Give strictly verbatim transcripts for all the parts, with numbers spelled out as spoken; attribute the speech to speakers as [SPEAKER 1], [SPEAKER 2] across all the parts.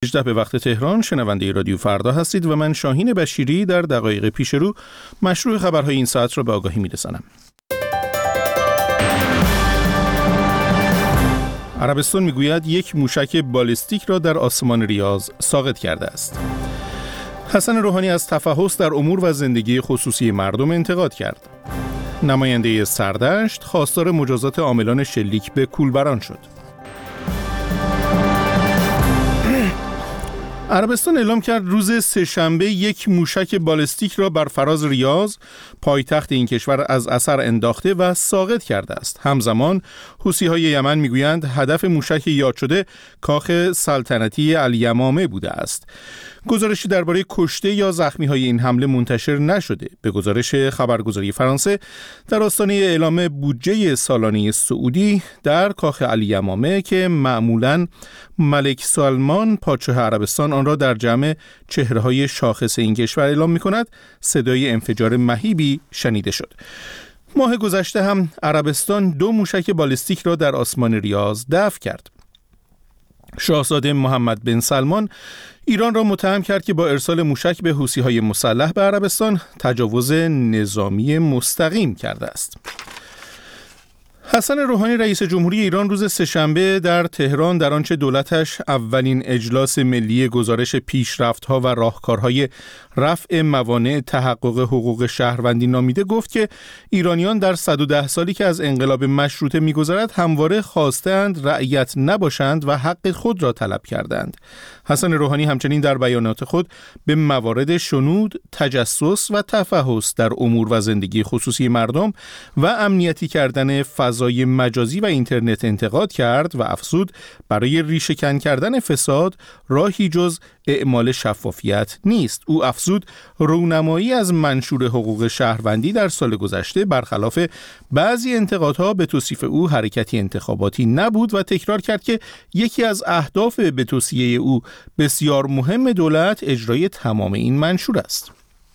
[SPEAKER 1] هجده به وقت تهران شنونده رادیو فردا هستید و من شاهین بشیری در دقایق پیش رو مشروع خبرهای این ساعت را به آگاهی می‌رسانم. عربستان میگوید یک موشک بالستیک را در آسمان ریاض ساقط کرده است. حسن روحانی از تفحص در امور و زندگی خصوصی مردم انتقاد کرد. نماینده سردشت خواستار مجازات عاملان شلیک به کولبران شد. عربستان اعلام کرد روز سه‌شنبه یک موشک بالستیک را بر فراز ریاض، پایتخت این کشور، از اثر انداخته و ساقط کرده است. همزمان حوثی‌های یمن میگویند هدف موشک یاد شده کاخ سلطنتی الیمامه بوده است. گزارشی درباره کشته یا زخمی‌های این حمله منتشر نشده. به گزارش خبرگزاری فرانسه، در آستانه اعلام بودجه سالانه سعودی در کاخ الیمامه که معمولاً ملک سلمان پادشاه عربستان آن را در جمع چهره‌های شاخص این کشور اعلام می‌کند، صدای انفجار مهیبی شنیده شد. ماه گذشته هم عربستان دو موشک بالستیک را در آسمان ریاض دفع کرد. شاهزاده محمد بن سلمان ایران را متهم کرد که با ارسال موشک به حوثی‌های مسلح به عربستان تجاوز نظامی مستقیم کرده است. حسن روحانی رئیس جمهوری ایران روز سه‌شنبه در تهران در آنچه دولتش اولین اجلاس ملی گزارش پیشرفت‌ها و راهکارهای رفع موانع تحقق حقوق شهروندی نامیده گفت که ایرانیان در صد و ده سالی که از انقلاب مشروطه می‌گذرد همواره خواستند رعیت نباشند و حق خود را طلب کردند. حسن روحانی همچنین در بیانات خود به موارد شنود، تجسس و تفحص در امور و زندگی خصوصی مردم و امنیتی کردن فضای مجازی و اینترنت انتقاد کرد و افزود برای ریشه‌کن کردن فساد راهی جز اعمال شفافیت نیست. او افزود رونمایی از منشور حقوق شهروندی در سال گذشته برخلاف بعضی انتقادها به توصیف او حرکتی انتخاباتی نبود و تکرار کرد که یکی از اهداف به توصیه او بسیار مهم دولت اجرای تمام این منشور است.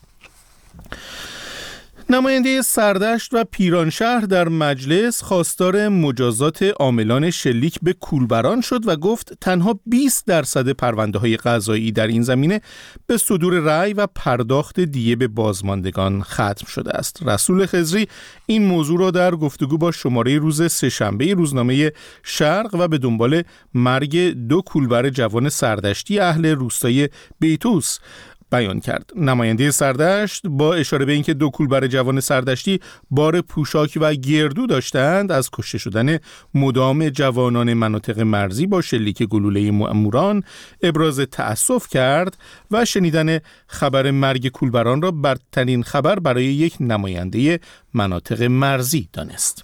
[SPEAKER 1] نماینده سردشت و پیرانشهر در مجلس خواستار مجازات عاملان شلیک به کولبران شد و گفت تنها بیست درصد پرونده‌های قضایی در این زمینه به صدور رأی و پرداخت دیه به بازماندگان ختم شده است. رسول خضری این موضوع را در گفتگو با شماره روز سه‌شنبه روزنامه شرق و به دنبال مرگ دو کولبر جوان سردشتی اهل روستای بیتوس بیان کرد. نماینده سردشت با اشاره به اینکه دو کولبر جوان سردشتی بار پوشاک و گردو داشتند از کشته شدن مدام جوانان مناطق مرزی با شلیک گلوله مأموران ابراز تأسف کرد و شنیدن خبر مرگ کولبران را بدترین خبر برای یک نماینده مناطق مرزی دانست.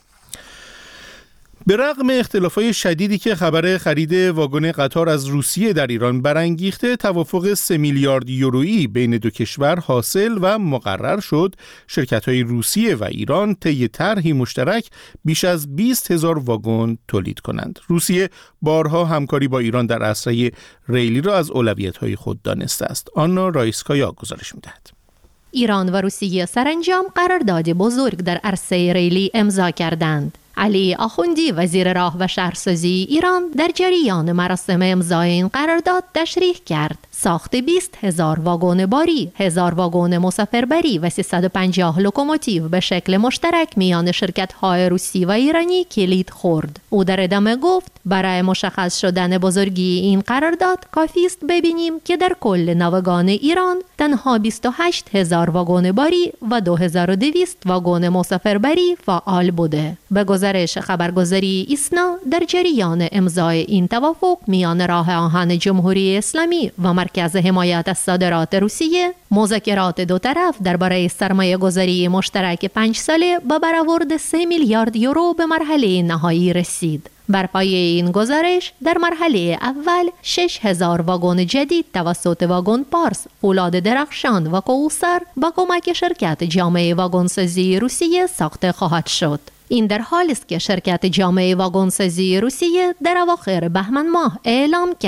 [SPEAKER 1] به رغم اختلافات شدیدی که خبر خرید واگن قطار از روسیه در ایران برانگیخته، توافق سه میلیارد یورویی بین دو کشور حاصل و مقرر شد. شرکت‌های روسیه و ایران طی طرحی مشترک بیش از بیست هزار واگن تولید کنند. روسیه بارها همکاری با ایران در عرصه ریلی را از اولویت‌های خود دانسته است. آنا رایسکایا گزارش می‌دهد.
[SPEAKER 2] ایران و روسیه سرانجام قرارداد بزرگ در عرصه ریلی امضا کردند. علی آخوندی وزیر راه و شهرسازی ایران در جریان مراسم امضای این قرارداد تشریح کرد ساخت بیست هزار واگن باری، هزار واگن مسافربری و سیصد و پنجاه لوکوموتیو به شکل مشترک میان شرکت‌های روسی و ایرانی کلید خورد. او در ادامه گفت برای مشخص شدن بزرگی این قرارداد کافی است ببینیم که در کل ناوگان ایران تنها بیست و هشت هزار واگن باری و دو هزار و دویست واگن مسافربری فعال بوده. به گزارش خبرگزاری ایسنا در جریان امضای این توافق میان راه آهن جمهوری اسلامی و مرکز حمایت از صادرات روسیه، مذاکرات دو طرف درباره سرمایه گذاری مشترک پنج ساله با برآورد سه میلیارد یورو به مرحله نهایی رسید. بر پایه این گزارش در مرحله اول شش هزار واگن جدید توسط واگن پارس، فولاد درخشان و کوثر با کمک شرکت جامعه واگنسازی روسیه ساخته خواهد شد. این در حالی است که شرکت جامعه واگنسازی روسیه در اواخر بهمن ماه اعلام کرد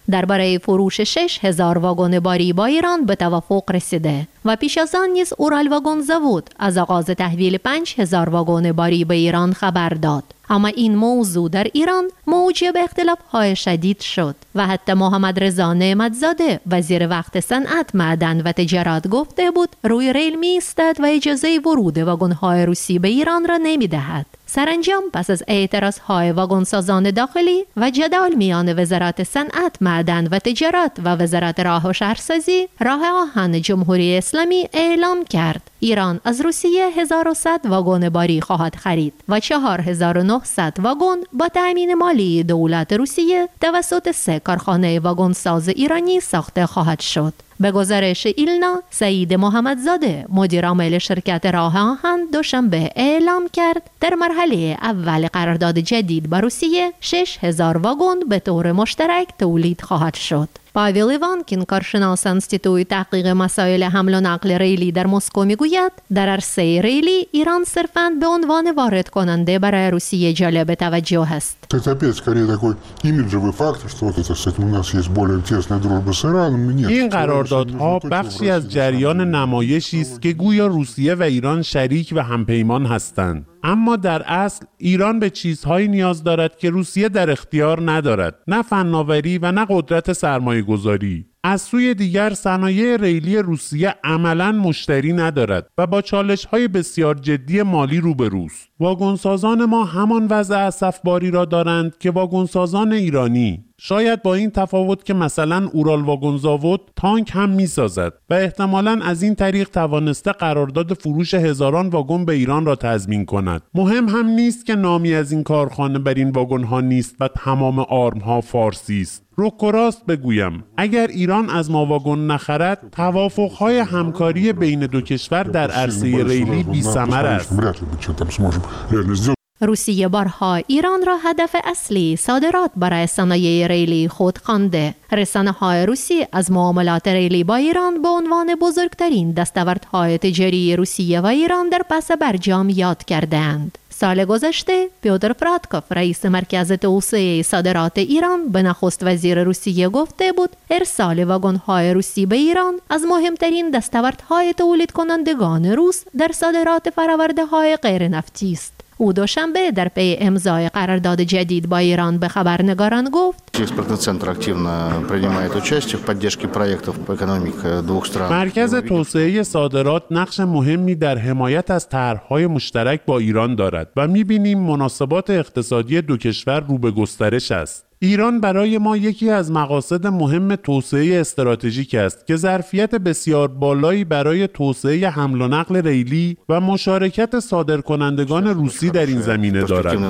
[SPEAKER 2] درباره فروش شش هزار واگن باری با ایران به توافق رسیده و پیش از آن نیز اورال واگن زاود از آغاز تحویل پنج هزار واگن باری به ایران خبر داد. اما این موضوع در ایران موجب اختلاف‌های شدید شد و حتی محمد رضا نعمت‌زاده وزیر وقت صنعت، معدن و تجارت گفته بود روی ریل می‌ایستد و اجازه ورود واگن‌های روسی به ایران را نمی‌دهد. سرانجام پس از اعتراض‌های واگن‌سازان داخلی و جدال میان وزارت صنعت، معدن و تجارت و وزارت راه و شهرسازی، راه آهن جمهوری اسلامی اعلام کرد ایران از روسیه هزار و صد واگن باری خواهد خرید و چهار هزار و نهصد واگن با تأمین مالی دولت روسیه توسط سه کارخانه واگن‌ساز ایرانی ساخته خواهد شد. به گزارش ایلنا، سعید محمدزاده مدیر عامل شرکت راه آهن دوشنبه اعلام کرد در مرحله اول قرارداد جدید با روسیه شش هزار واگن به طور مشترک تولید خواهد شد. پاویل ایوانکین، کارشناس انستیتوی تحقیق مسائل حمل و نقل ریلی در مسکو میگوید در عرصه ریلی ایران صرفاً به عنوان وارد کننده برای روسیه جلب توجه است.
[SPEAKER 3] این قراردادها بخشی از جریان نمایشی است که گویا روسیه و ایران شریک و همپیمان هستند. اما در اصل ایران به چیزهایی نیاز دارد که روسیه در اختیار ندارد، نه فناوری و نه قدرت سرمایه گذاری. از سوی دیگر صنایع ریلی روسیه عملاً مشتری ندارد و با چالش‌های بسیار جدی مالی روبروست. واگنسازان ما همان وضع اسفباری را دارند که واگنسازان ایرانی، شاید با این تفاوت که مثلا اورال واگن زاود تانک هم می‌سازد و احتمالاً از این طریق توانسته قرارداد فروش هزاران واگن به ایران را تضمین کند. مهم هم نیست که نامی از این کارخانه بر این واگن‌ها نیست و تمام آرم‌ها فارسی است. روک و راست بگویم، اگر ایران از ما واگن نخرد، توافق‌های همکاری بین دو کشور در عرصه ریلی بی‌ثمر است.
[SPEAKER 2] روسیه بارها ایران را هدف اصلی صادرات برای صنایع ریلی خود خوانده. رسانه‌های روسی از معاملات ریلی با ایران به عنوان بزرگترین دستاوردهای تجاری روسیه و ایران در پس برجام یاد کردند. سال گذشته پیوتر فراتکوف، رئیس مرکز توسعه صادرات ایران، به نخست وزیر روسیه گفته بود ارسال واگن‌های روسی به ایران از مهمترین دستاوردهای تولید کنندگان روس در صادرات فرآورده‌های غیر نفتی است. او دوشنبه در پی امضای قرارداد جدید با ایران به خبرنگاران گفت
[SPEAKER 3] مرکز توسعه صادرات نقش مهمی در حمایت از طرح‌های مشترک با ایران دارد و می‌بینیم مناسبات اقتصادی دو کشور رو به گسترش است. ایران برای ما یکی از مقاصد مهم توسعه استراتژیک است که ظرفیت بسیار بالایی برای توسعه حمل و نقل ریلی و مشارکت صادرکنندگان روسی در این زمینه دارد.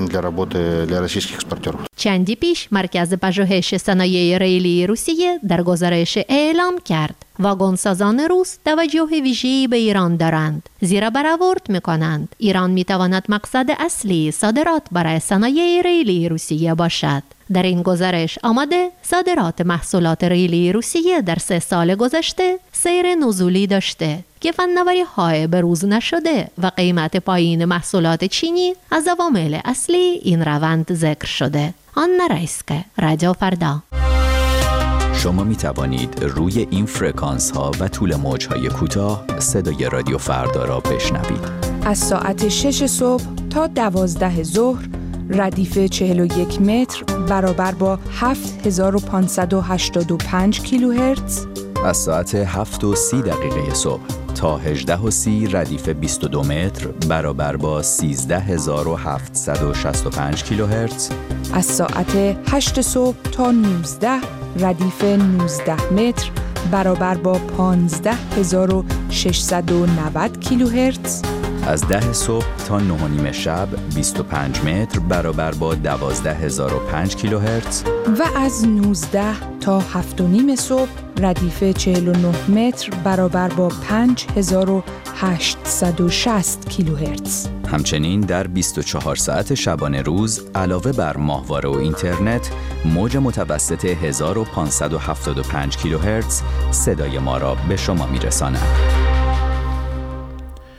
[SPEAKER 2] چندی پیش مرکز پژوهش صنایع ریلی روسیه در گزارش اعلام کرد واگنسازان روس توجه ویژه‌ای به ایران دارند، زیرا برآورد می‌کنند ایران می‌تواند مقصد اصلی صادرات برای صنایع ریلی روسیه باشد. در این گزارش آمده صادرات محصولات ریلی روسیه در سه سال گذشته سیر نزولی داشته که فناوری‌های بروز نشده و قیمت پایین محصولات چینی از عوامل اصلی این روند ذکر شده. آنا رایسکه، رادیو فردا.
[SPEAKER 4] شما می توانید روی این فرکانس ها و طول موج های کوتاه صدای رادیو فردا را بشنوید.
[SPEAKER 5] از ساعت شش صبح تا دوازده ظهر ردیف چهل و یک متر برابر با هفت هزار و پانصد و هشتاد و پنج کیلوهرتز.
[SPEAKER 4] از ساعت هفت و سی دقیقه صبح تا هجده و سی ردیف بیست و دو متر برابر با سیزده هزار و هفتصد و شصت و پنج کیلوهرتز.
[SPEAKER 5] از ساعت هشت صبح تا نوزده ردیف نوزده متر برابر با پانزده هزار و ششصد و نود کیلوهرتز.
[SPEAKER 4] از ده صبح تا نه و نیم شب بیست و پنج متر برابر با دوازده هزار و پنج کیلوهرتز.
[SPEAKER 5] و از نوزده تا هفت و نیم صبح ردیف چهل و نه متر برابر با پنج هزار و هشتصد و شصت کیلوهرتز.
[SPEAKER 4] همچنین در بیست و چهار ساعت شبانه روز علاوه بر ماهواره و اینترنت موج متوسط هزار و پانصد و هفتاد و پنج کیلوهرتز صدای ما را به شما میرساند.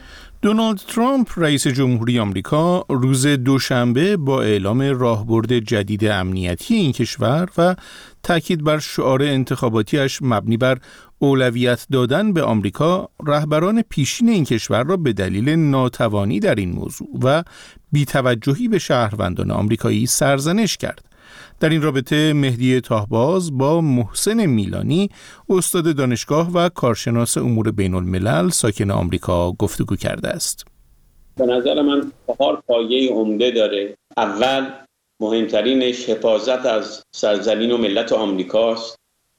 [SPEAKER 1] دونالد ترامپ رئیس جمهوری آمریکا روز دوشنبه با اعلام راهبرد جدید امنیتی این کشور و تاکید بر شعار انتخاباتیش مبنی بر اولویت دادن به آمریکا، رهبران پیشین این کشور را به دلیل ناتوانی در این موضوع و بی‌توجهی به شهروندان آمریکایی سرزنش کرد. در این رابطه مهدی تاهباز با محسن میلانی، استاد دانشگاه و کارشناس امور بین الملل ساکن آمریکا گفتگو کرده است.
[SPEAKER 6] به نظر من چهار پایه عمده داره. اول، مهمترینش حفاظت از سرزمین و ملت آمریکاست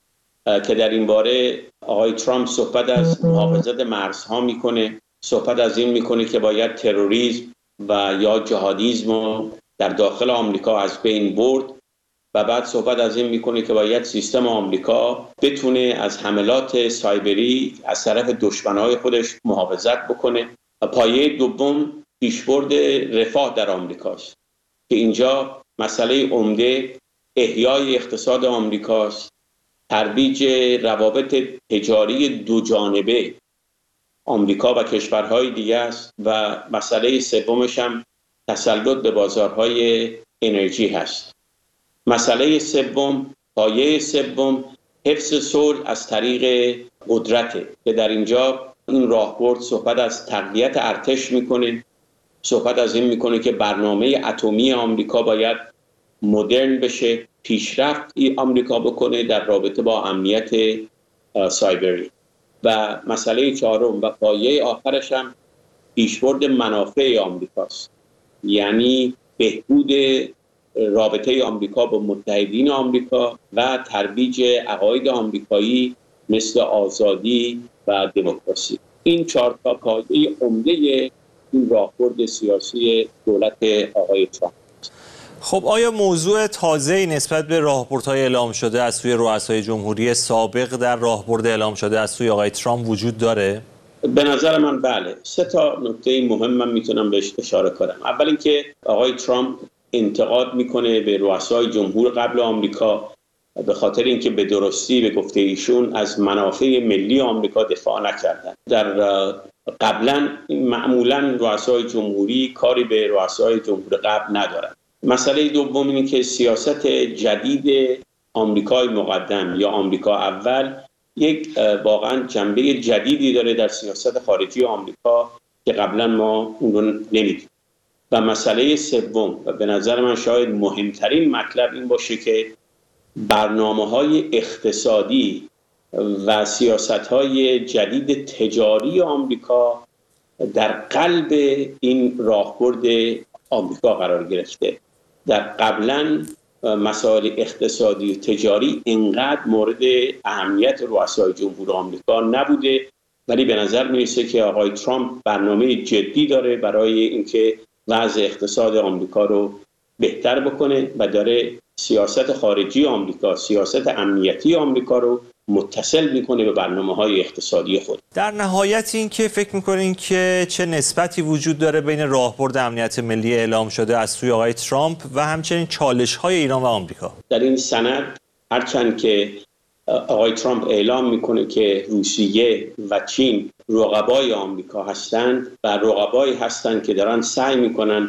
[SPEAKER 6] که در این باره آقای ترامپ صحبت از محافظت مرزها میکنه، صحبت از این میکنه که باید تروریسم و یا جهادیسم رو در داخل آمریکا از بین برد و بعد صحبت از این میکنه که باید سیستم آمریکا بتونه از حملات سایبری از طرف دشمنای خودش محافظت بکنه. پایه دوم پیشبرد رفاه در آمریکاست که اینجا مسئله عمده احیای اقتصاد آمریکاست، ترویج روابط تجاری دو جانبه آمریکا و کشورهای دیگه است و مسئله سومش هم تسلط به بازارهای انرژی هست. مسئله سوم، پایه سوم، حفظ صلح از طریق قدرته که در اینجا این راهبرد صحبت از تقویت ارتش میکنه، صحبت از این میکنه که برنامه اتمی آمریکا باید مدرن بشه، پیشرفت آمریکا بکنه در رابطه با امنیت سایبری. و مسئله چهارم و پایه آخرش هم پیشبرد منافع آمریکاست، یعنی بهبود رابطه آمریکا با متحدین آمریکا و ترویج عقاید آمریکایی مثل آزادی و دموکراسی. این چهار تا پایه عمده این راهبرد سیاسی دولت آقای ترامپ.
[SPEAKER 7] خب آیا موضوع تازه‌ای نسبت به راهبردهای اعلام شده از سوی رؤسای جمهوری سابق در راهبرد اعلام شده از سوی آقای ترامپ وجود داره؟
[SPEAKER 6] به نظر من بله. سه تا نکته مهم من میتونم بهش اشاره کنم. اول اینکه آقای ترامپ انتقاد میکنه به رؤسای جمهور قبل آمریکا به خاطر اینکه به درستی به گفته ایشون از منافع ملی آمریکا دفاع نکردن. در قبلا معمولا رؤسای جمهوری کاری به رؤسای جمهور قبل ندارن. مسئله دوم اینه که سیاست جدید آمریکای مقدم یا آمریکا اول یک واقعا جنبه جدیدی داره در سیاست خارجی آمریکا که قبلا ما اون رو نمیدیم. و مسئله سوم و به نظر من شاید مهمترین مطلب این باشه که برنامه‌های اقتصادی و سیاست‌های جدید تجاری آمریکا در قلب این راهبرد آمریکا قرار گرفته. در قبلا مسائل اقتصادی و تجاری اینقدر مورد اهمیت رؤسای جمهور آمریکا نبوده، ولی به نظر میرسه که آقای ترامپ برنامه جدی داره برای اینکه وضع اقتصاد آمریکا رو بهتر بکنه و داره سیاست خارجی آمریکا، سیاست امنیتی آمریکا رو متصل میکنه به برنامه‌های اقتصادی خود.
[SPEAKER 7] در نهایت این که فکر میکنین که چه نسبتی وجود داره بین راهبرد امنیت ملی اعلام شده از سوی آقای ترامپ و همچنین چالش‌های ایران و آمریکا؟
[SPEAKER 6] در این سند هرچند که آقای ترامپ اعلام میکنه که روسیه و چین رقبای آمریکا هستند و رقبایی هستند که دارن سعی میکنن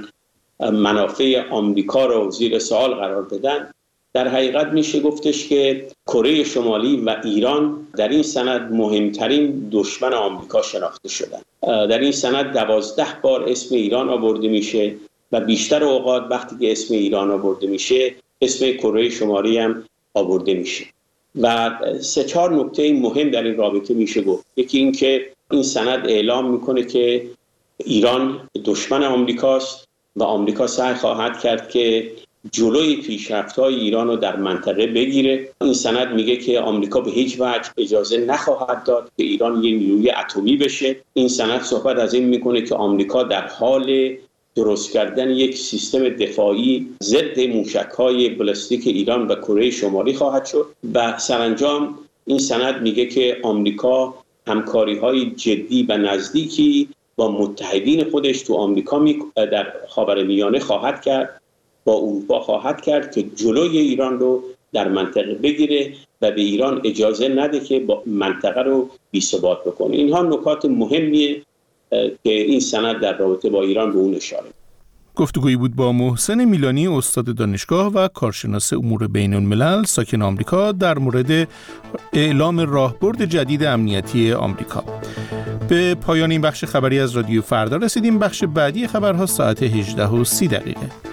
[SPEAKER 6] منافع آمریکا رو زیر سوال قرار بدن، در حقیقت میشه گفتش که کره شمالی و ایران در این سند مهمترین دشمن آمریکا شناخته شدن. در این سند دوازده بار اسم ایران آورده میشه و بیشتر اوقات وقتی که اسم ایران آورده میشه اسم کره شمالی هم آورده میشه. و سه چهار نکته مهم در این رابطه میشه گفت. یکی این که این سند اعلام میکنه که ایران دشمن آمریکاست و آمریکا سعی خواهد کرد که جلوی پیشرفت‌های ایران رو در منطقه بگیره. این سند میگه که آمریکا به هیچ وجه اجازه نخواهد داد که ایران یک نیروی اتمی بشه. این سند صحبت از این میکنه که آمریکا در حال درست کردن یک سیستم دفاعی ضد موشک‌های بالستیک ایران و کره شمالی خواهد شد و سرانجام این سند میگه که آمریکا همکاری‌های جدی و نزدیکی با متحدین خودش تو آمریکا در خاورمیانه خواهد کرد، با اروپا خواهد کرد که جلوی ایران رو در منطقه بگیره و به ایران اجازه نده که با منطقه رو بی‌ثبات بکنه. اینها نکات مهمیه که این سند در رابطه با ایران به اون اشاره.
[SPEAKER 1] گفتگویی بود با محسن میلانی، استاد دانشگاه و کارشناس امور بین الملل ساکن آمریکا، در مورد اعلام راهبرد جدید امنیتی آمریکا. به پایان این بخش خبری از رادیو فردا رسیدیم. بخش بعدی خبرها ساعت هجده و سی دقیقه.